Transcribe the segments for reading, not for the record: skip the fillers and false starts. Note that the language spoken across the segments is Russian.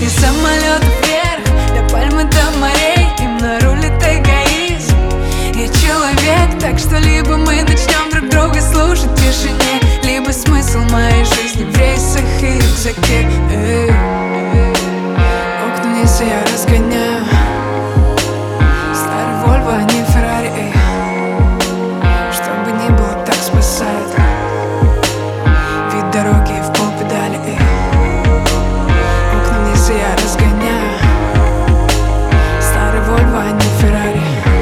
И самолет вверх, до пальмы, до морей. Им на рулит эгоизм. Я человек, так что либо мы начнем друг друга слушать в тишине, либо смысл моей жизни в рейсах и рюкзаке. Окна вниз я разгоняю. Старый Вольво, а не Феррари. Чтобы не было, так спасает вид дороги в полпедали. Окна вниз я разгоняю. Старый Вольво, а не Феррари.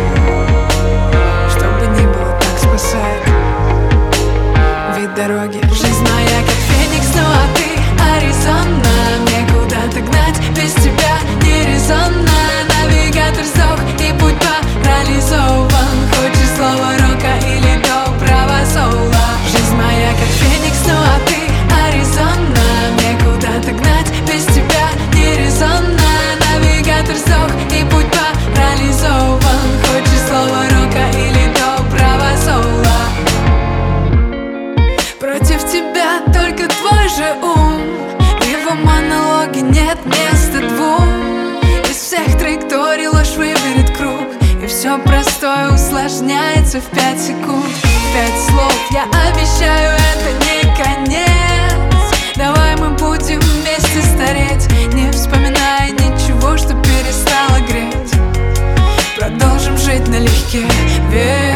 Чтобы не было, так спасает вид дороги. Жизнь моя как феникс, ну а ты Аризона. Мне куда-то гнать без тебя нерезонно. Навигатор сдох и путь парализован. Хочешь слово рока или доброго соула? Жизнь моя как феникс, ну а ты Аризона. Мне куда-то гнать без тебя нерезонно. Навигатор сдох и путь парализован. Хочешь слово рока или доброго соула? Против тебя только твой же ум. В его монологе нет места двум. Из всех траекторий ложь выберет круг. И все простое усложняется в 5 секунд. 5 слов, я обещаю, это не конец. Давай мы будем вместе стареть, не вспоминая ничего, что перестало греть. Продолжим жить налегке, верь.